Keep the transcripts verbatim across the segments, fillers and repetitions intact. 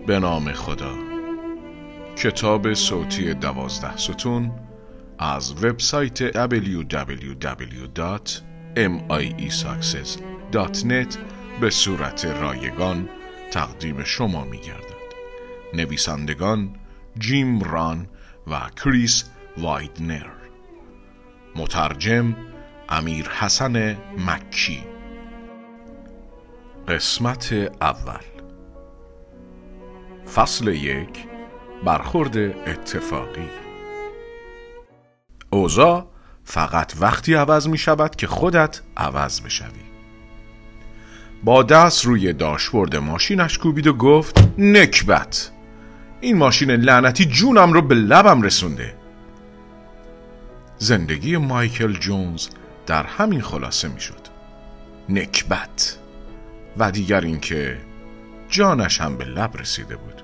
به نام خدا. کتاب صوتی دوازده ستون از وبسایت دبلیو دبلیو دبلیو دات ام آی ای ساکسس دات نت به صورت رایگان تقدیم شما می گردد. نویسندگان جیم ران و کریس وایدنر. مترجم امیر حسن مکی. قسمت اول. فصل یک. برخورد اتفاقی. اوضاع فقط وقتی عوض می شود که خودت عوض بشوی. با دست روی داشبورد ماشینش کوبید و گفت نکبت، این ماشین لعنتی جونم رو به لبم رسونده. زندگی مایکل جونز در همین خلاصه می شد. نکبت. و دیگر اینکه جانش هم به لب رسیده بود.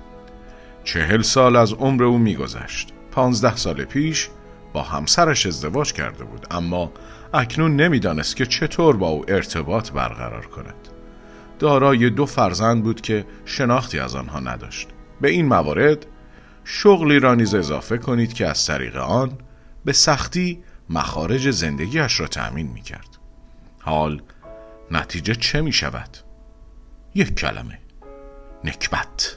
چهل سال از عمر او می گذشت. پانزده سال پیش با همسرش ازدواج کرده بود، اما اکنون نمیدانست که چطور با او ارتباط برقرار کند. دارای دو فرزند بود که شناختی از آنها نداشت. به این موارد شغلی را نیز اضافه کنید که از طریق آن به سختی مخارج زندگیش را تأمین می کرد. حال نتیجه چه می شود؟ یک کلمه: نکبت.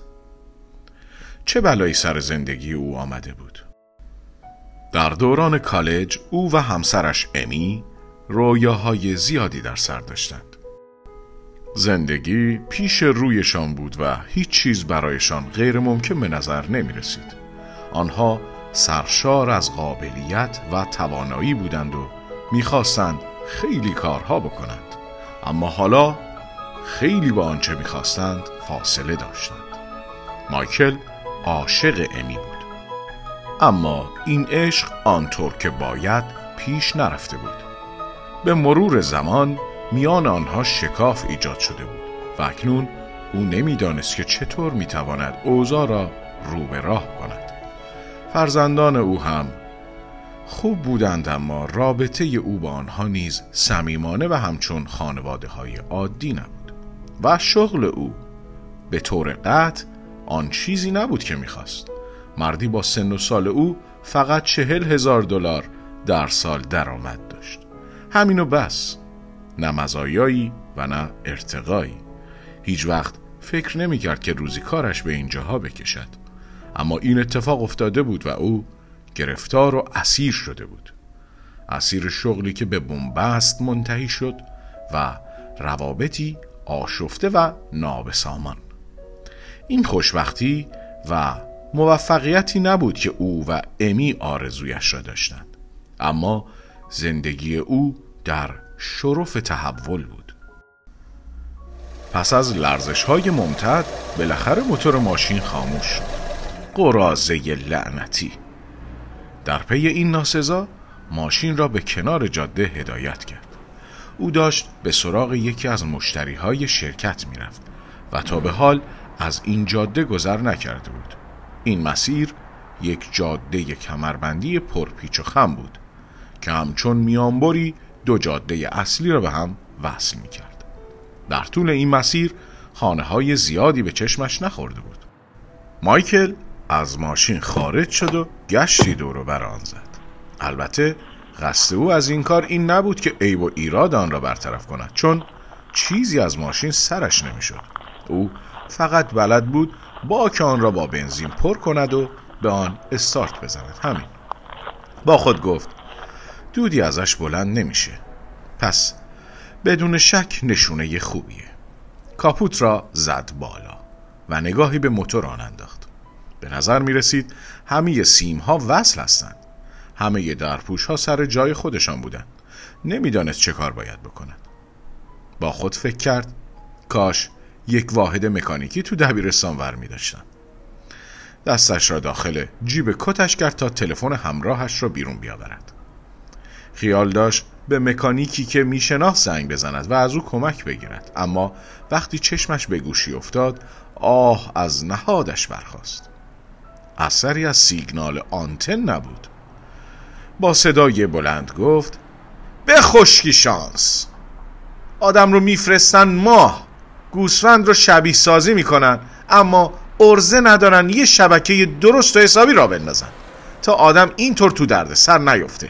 چه بلایی سر زندگی او آمده بود؟ در دوران کالج او و همسرش امی رویاهای زیادی در سر داشتند. زندگی پیش رویشان بود و هیچ چیز برایشان غیر ممکن به نظر نمی رسید. آنها سرشار از قابلیت و توانایی بودند و می‌خواستند خیلی کارها بکنند، اما حالا خیلی با آنچه می‌خواستند فاصله داشتند. مایکل عاشق امی بود، اما این عشق آنطور که باید پیش نرفته بود. به مرور زمان میان آنها شکاف ایجاد شده بود و اکنون او نمیدانست که چطور میتواند اوضاع را رو به راه کند. فرزندان او هم خوب بودند، اما رابطه او با آنها نیز صمیمانه و همچون خانواده های عادی نبود. و شغل او به طور قطع آن چیزی نبود که میخواست. مردی با سن و سال او فقط چهل هزار دلار در سال درآمد داشت. همینو بس. نه مزایایی و نه ارتقایی. هیچ وقت فکر نمی کرد که روزی کارش به این جاها بکشد، اما این اتفاق افتاده بود و او گرفتار و اسیر شده بود. اسیر شغلی که به بنبست منتهی شد و روابطی آشفته و نابسامان. این خوشبختی و موفقیتی نبود که او و امی آرزویش را داشتند، اما زندگی او در شرف تحول بود. پس از لرزش‌های ممتد بالاخره موتور ماشین خاموش شد. قراضه لعنتی. در پی این ناسزا ماشین را به کنار جاده هدایت کرد. او داشت به سراغ یکی از مشتریهای شرکت می‌رفت و تا به حال از این جاده گذر نکرده بود. این مسیر یک جاده کمربندی پرپیچ و خم بود که همچون میانبری دو جاده اصلی را به هم وصل می‌کرد. در طول این مسیر خانه‌های زیادی به چشمش نخورده بود. مایکل از ماشین خارج شد و گشتی دور و بر آن زد. البته قصد او از این کار این نبود که عیب و ایراد آن را برطرف کند، چون چیزی از ماشین سرش نمی‌شد. او فقط بلد بود باک آن را با بنزین پر کند و به آن استارت بزند. همین. با خود گفت دودی ازش بلند نمیشه، پس بدون شک نشونه خوبیه. کاپوت را زد بالا و نگاهی به موتور آن انداخت. به نظر می رسید همه سیم ها وصل هستند. همه درپوش ها سر جای خودشان بودند. نمیدانست چه کار باید بکند. با خود فکر کرد کاش یک واحد مکانیکی تو دبیرستان ور می داشتم. دستش را داخل جیب کتش کرد تا تلفن همراهش را بیرون بیاورد. خیال داشت به مکانیکی که می شناخت زنگ بزند و از او کمک بگیرد، اما وقتی چشمش به گوشی افتاد آه از نهادش برخاست. اثری از سیگنال آنتن نبود. با صدای بلند گفت به خشکی شانس. آدم رو میفرستن ماه، گوسفند رو شبیه سازی میکنن، اما ارزه ندارن یه شبکه درست و حسابی را بندازن تا آدم اینطور تو درد سر نیفته.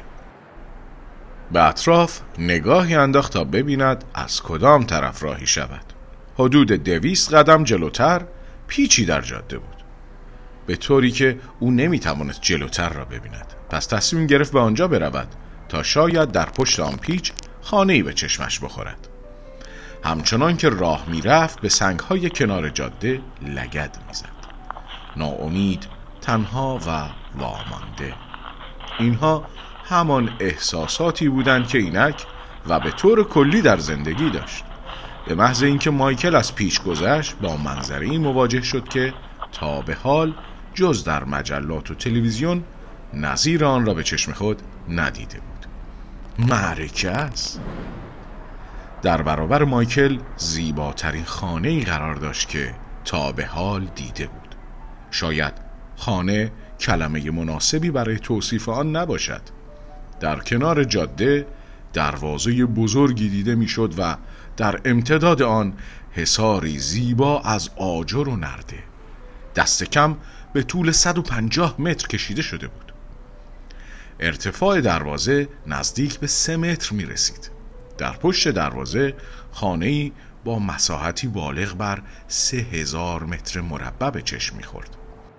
به اطراف نگاهی انداخت تا ببیند از کدام طرف راهی شود. حدود دویست قدم جلوتر پیچی در جاده بود، به طوری که او نمیتوانست جلوتر را ببیند. پس تصمیم گرفت به آنجا برود تا شاید در پشت آن پیچ خانه‌ای به چشمش بخورد. همچنان که راه میرفت به سنگ‌های کنار جاده لگد میزد، ناامید، تنها و وامانده. اینها همان احساساتی بودند که اینک و به طور کلی در زندگی داشت. به محض اینکه مایکل از پیچ گذشت با منظره‌ای مواجه شد که تا به حال جز در مجلات و تلویزیون نظیر آن را به چشم خود ندیده بود. معرکه است. در برابر مایکل زیباترین خانه‌ای قرار داشت که تا به حال دیده بود. شاید خانه کلمه مناسبی برای توصیف آن نباشد. در کنار جاده دروازه بزرگی دیده میشد و در امتداد آن حصاری زیبا از آجر و نرده دست کم به طول صد و پنجاه متر کشیده شده بود. ارتفاع دروازه نزدیک به سه متر می رسید. در پشت دروازه خانه‌ای با مساحتی بالغ بر سه هزار متر مربع به چشم می خورد.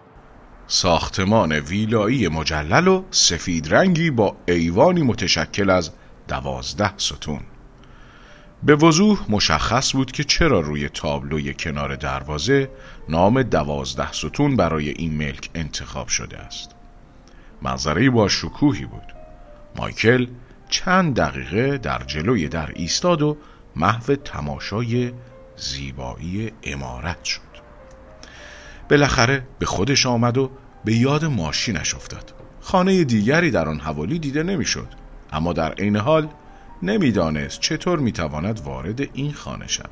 ساختمان ویلایی مجلل و سفید رنگی با ایوانی متشکل از دوازده ستون. به وضوح مشخص بود که چرا روی تابلوی کنار دروازه نام دوازده ستون برای این ملک انتخاب شده است. منظره‌ای با شکوهی بود. مایکل چند دقیقه در جلوی در ایستاد و محو تماشای زیبایی عمارت شد. بالاخره به خودش آمد و به یاد ماشینش افتاد. خانه دیگری در آن حوالی دیده نمیشد، اما در عین حال نمیدانست چطور میتواند وارد این خانه شود.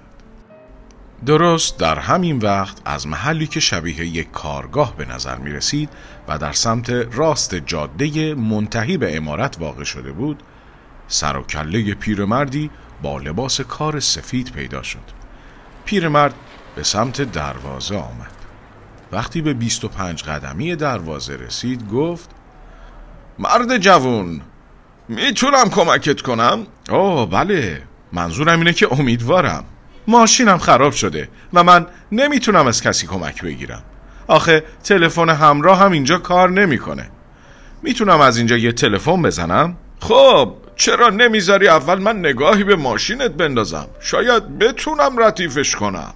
درست در همین وقت از محلی که شبیه یک کارگاه به نظر می رسید و در سمت راست جاده منتهی به عمارت واقع شده بود، سر و کله پیرمردی با لباس کار سفید پیدا شد. پیرمرد به سمت دروازه آمد. وقتی به بیست و پنج قدمی دروازه رسید گفت: مرد جوان، میتونم کمکت کنم؟ اوه بله، منظورم اینه که امیدوارم. ماشینم خراب شده و من نمیتونم از کسی کمک بگیرم. آخه تلفن همراه هم اینجا کار نمیکنه. میتونم از اینجا یه تلفن بزنم؟ خب چرا نمیذاری اول من نگاهی به ماشینت بندازم؟ شاید بتونم ردیفش کنم.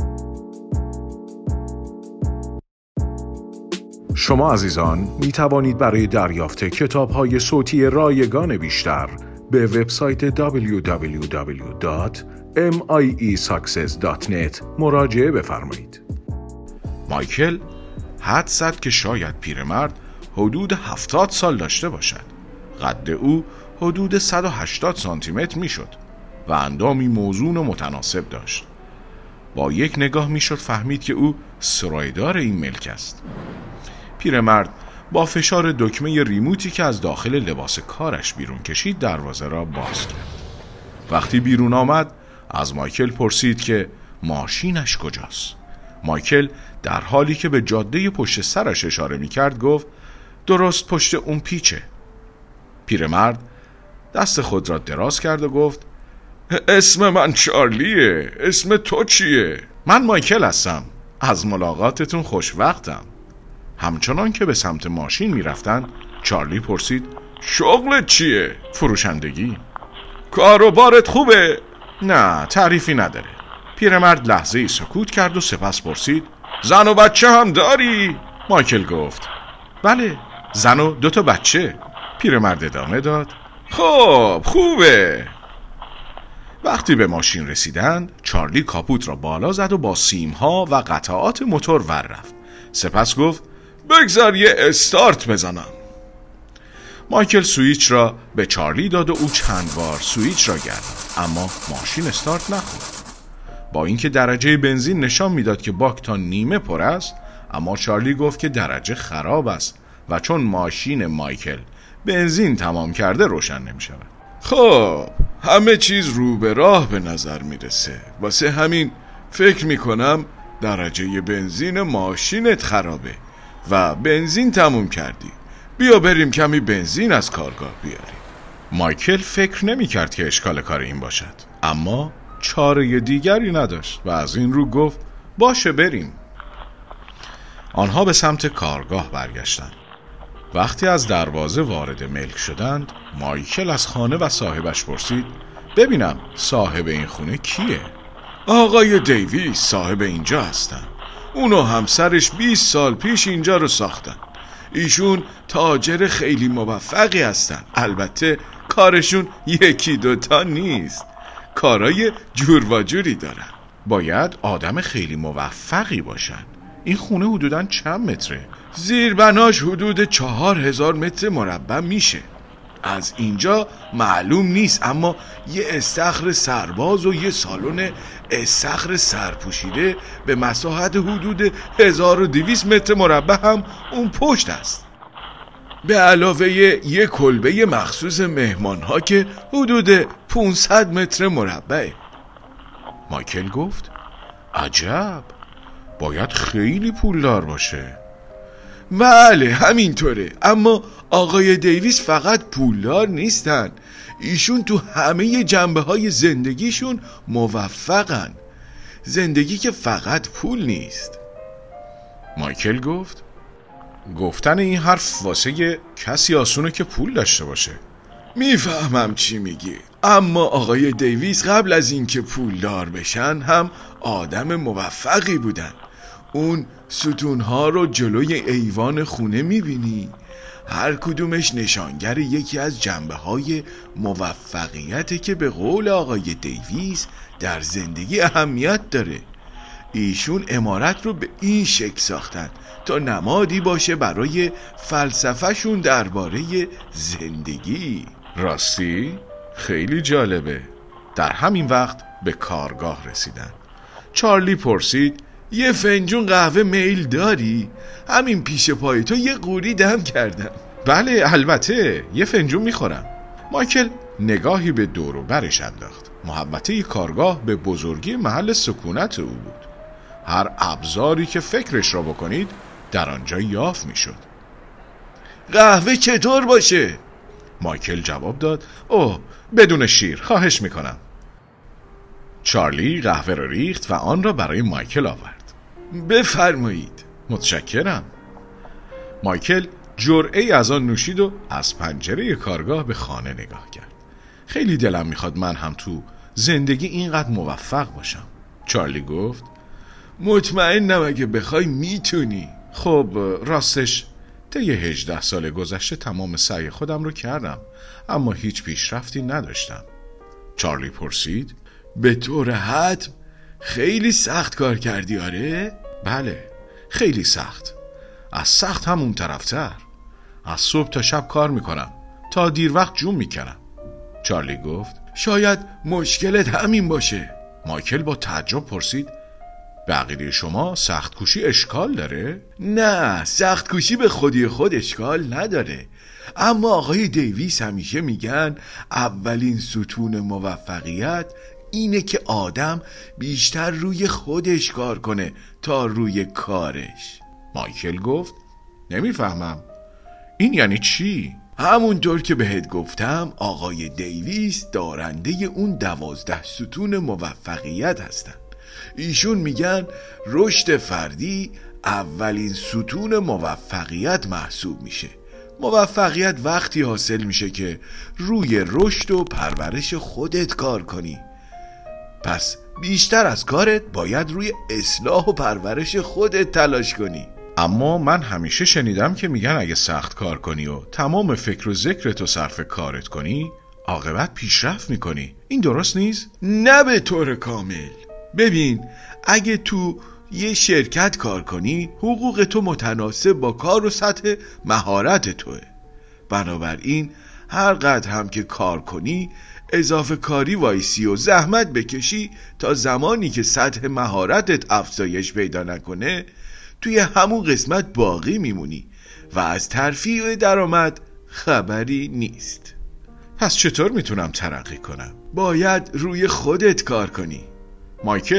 شما عزیزان می توانید برای دریافت کتاب‌های صوتی رایگان بیشتر به وبسایت دبلیو دبلیو دبلیو دات ام آی ای ساکسس دات نت مراجعه بفرمایید. مایکل حد زد که شاید پیرمرد حدود هفتاد سال داشته باشد. قد او حدود صد و هشتاد سانتی متر می شد و اندامی موزون و متناسب داشت. با یک نگاه می شد فهمید که او سرایدار این ملک است. پیرمرد با فشار دکمه ریموتی که از داخل لباس کارش بیرون کشید دروازه را باز کرد. وقتی بیرون آمد از مایکل پرسید که ماشینش کجاست. مایکل در حالی که به جاده پشت سرش اشاره می کرد گفت: درست پشت اون پیچه. پیرمرد دست خود را دراز کرد و گفت: اسم من چارلیه. اسم تو چیه؟ من مایکل هستم. از ملاقاتتون خوشوقتم. همچنان که به سمت ماشین می رفتن چارلی پرسید: شغلت چیه؟ فروشندگی. کار و بارت خوبه؟ نه، تعریفی نداره. پیرمرد لحظه ای سکوت کرد و سپس پرسید: زن و بچه هم داری؟ مایکل گفت: بله، زن و دو تا بچه. پیرمرد ادامه داد: خب خوبه. وقتی به ماشین رسیدند چارلی کاپوت را بالا زد و با سیمها و قطعات موتور ور رفت. سپس گفت: بگذار یه استارت بزنم. مایکل سویچ را به چارلی داد و او چند بار سویچ را گرداند، اما ماشین استارت نخورد. با اینکه درجه بنزین نشان میداد که باک تا نیمه پر است، اما چارلی گفت که درجه خراب است و چون ماشین مایکل بنزین تمام کرده روشن نمی شود. خب همه چیز رو به راه به نظر میرسه. واسه همین فکر میکنم درجه بنزین ماشینت خرابه و بنزین تموم کردی. بیا بریم کمی بنزین از کارگاه بیاریم. مایکل فکر نمی کرد که اشکال کار این باشد، اما چاره دیگری نداشت و از این رو گفت باشه بریم. آنها به سمت کارگاه برگشتند. وقتی از دروازه وارد ملک شدند، مایکل از خانه و صاحبش پرسید ببینم صاحب این خونه کیه؟ آقای دیویس صاحب اینجا هستن. اونو همسرش بیست سال پیش اینجا رو ساختن. ایشون تاجر خیلی موفقی هستن. البته کارشون یکی دوتا نیست، کارای جور و جوری دارن. باید آدم خیلی موفقی باشن. این خونه حدوداً چند متره؟ زیربناش حدود چهار هزار متر مربع میشه. از اینجا معلوم نیست، اما یه استخر سرباز و یه سالن استخر سرپوشیده به مساحت حدود هزار و دویست متر مربع هم اون پشت است، به علاوه یه کلبه مخصوص مهمان ها که حدود پانصد متر مربعه. مایکل گفت عجب، باید خیلی پولدار باشه. بله همینطوره، اما آقای دیویس فقط پولدار نیستن، ایشون تو همه جنبه های زندگیشون موفقن. زندگی که فقط پول نیست. مایکل گفت گفتن این حرف واسه کسی آسونه که پول داشته باشه. میفهمم چی میگی، اما آقای دیویس قبل از اینکه پولدار بشن هم آدم موفقی بودن. اون ستونها رو جلوی ایوان خونه میبینی؟ هر کدومش نشانگر یکی از جنبه های موفقیته که به قول آقای دیویس در زندگی اهمیت داره. ایشون عمارت رو به این شکل ساختن تا نمادی باشه برای فلسفهشون درباره زندگی. راستی؟ خیلی جالبه. در همین وقت به کارگاه رسیدن. چارلی پرسید یه فنجون قهوه میل داری؟ همین پیش پای تو یه قوری دم کردم. بله البته، یه فنجون میخورم. مایکل نگاهی به دور و برش انداخت. محوطه کارگاه به بزرگی محل سکونت او بود. هر ابزاری که فکرش را بکنید در آنجا یافت میشد. قهوه چطور باشه؟ مایکل جواب داد اوه بدون شیر خواهش میکنم. چارلی قهوه را ریخت و آن را برای مایکل آورد. بفرمایید. متشکرم. مایکل جرعه‌ای از آن نوشید و از پنجره کارگاه به خانه نگاه کرد. خیلی دلم میخواد من هم تو زندگی اینقدر موفق باشم. چارلی گفت مطمئنم اگه بخوای میتونی. خب راستش طی هجده سال گذشته تمام سعی خودم رو کردم، اما هیچ پیشرفتی نداشتم. چارلی پرسید به طور حتم خیلی سخت کار کردی آره؟ بله خیلی سخت، از سخت هم اون طرفتر. از صبح تا شب کار میکنم، تا دیر وقت جون میکنم. چارلی گفت شاید مشکلت همین باشه. مایکل با تعجب پرسید به عقیده شما سخت کوشی اشکال داره؟ نه، سخت کوشی به خودی خود اشکال نداره، اما آقای دیویس همیشه میگن اولین ستون موفقیت اینه که آدم بیشتر روی خودش کار کنه تا روی کارش. مایکل گفت نمیفهمم، این یعنی چی؟ همونطور که بهت گفتم آقای دیویس دارنده اون دوازده ستون موفقیت هستن. ایشون میگن رشد فردی اولین ستون موفقیت محسوب میشه. موفقیت وقتی حاصل میشه که روی رشد و پرورش خودت کار کنی. پس بیشتر از کارت باید روی اصلاح و پرورش خودت تلاش کنی. اما من همیشه شنیدم که میگن اگه سخت کار کنی و تمام فکر و ذکرتو صرف کارت کنی عاقبت پیشرفت میکنی. این درست نیست؟ نه به طور کامل. ببین اگه تو یه شرکت کار کنی حقوق تو متناسب با کار و سطح مهارت توه. بنابراین هر قدر هم که کار کنی اضافه کاری وایسی و زحمت بکشی تا زمانی که سطح مهارتت افزایش پیدا نکنه توی همون قسمت باقی میمونی و از ترفیع درآمد خبری نیست. پس چطور میتونم ترقی کنم؟ باید روی خودت کار کنی. مایکل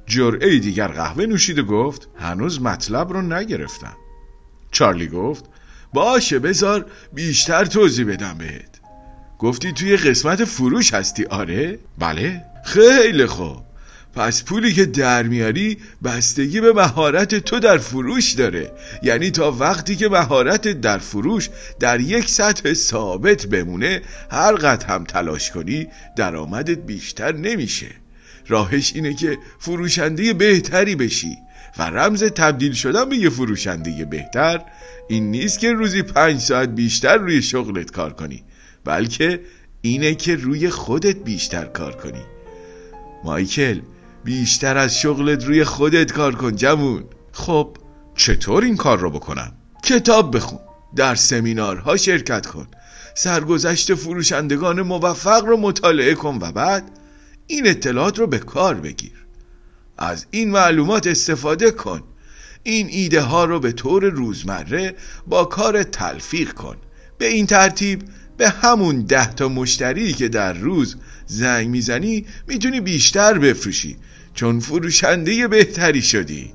جرعه دیگر قهوه نوشید و گفت هنوز مطلب رو نگرفتم. چارلی گفت باشه بذار بیشتر توضیح بدم بهت. گفتی توی قسمت فروش هستی آره؟ بله. خیلی خوب، پس پولی که در میاری بستگی به مهارت تو در فروش داره. یعنی تا وقتی که مهارت در فروش در یک سطح ثابت بمونه، هر قدر هم تلاش کنی درآمدت بیشتر نمیشه. راهش اینه که فروشنده بهتری بشی و رمز تبدیل شدن به یه فروشنده بهتر این نیست که روزی پنج ساعت بیشتر روی شغلت کار کنی، بلکه اینه که روی خودت بیشتر کار کنی. مایکل، بیشتر از شغلت روی خودت کار کن جوون. خب چطور این کار رو بکنم؟ کتاب بخون، در سمینارها شرکت کن، سرگذشت فروشندگان موفق رو مطالعه کن و بعد این اطلاعات رو به کار بگیر. از این معلومات استفاده کن. این ایده ها رو به طور روزمره با کار تلفیق کن. به این ترتیب به همون ده تا مشتری که در روز زنگ میزنی میتونی بیشتر بفروشی، چون فروشنده بهتری شدی.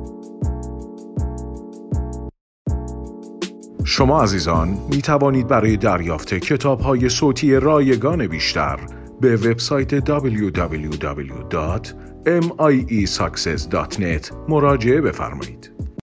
شما عزیزان می توانید برای دریافت کتاب‌های صوتی رایگان بیشتر به وبسایت دبلیو دبلیو دبلیو دات ام آی ای ساکسس دات نت مراجعه بفرمایید.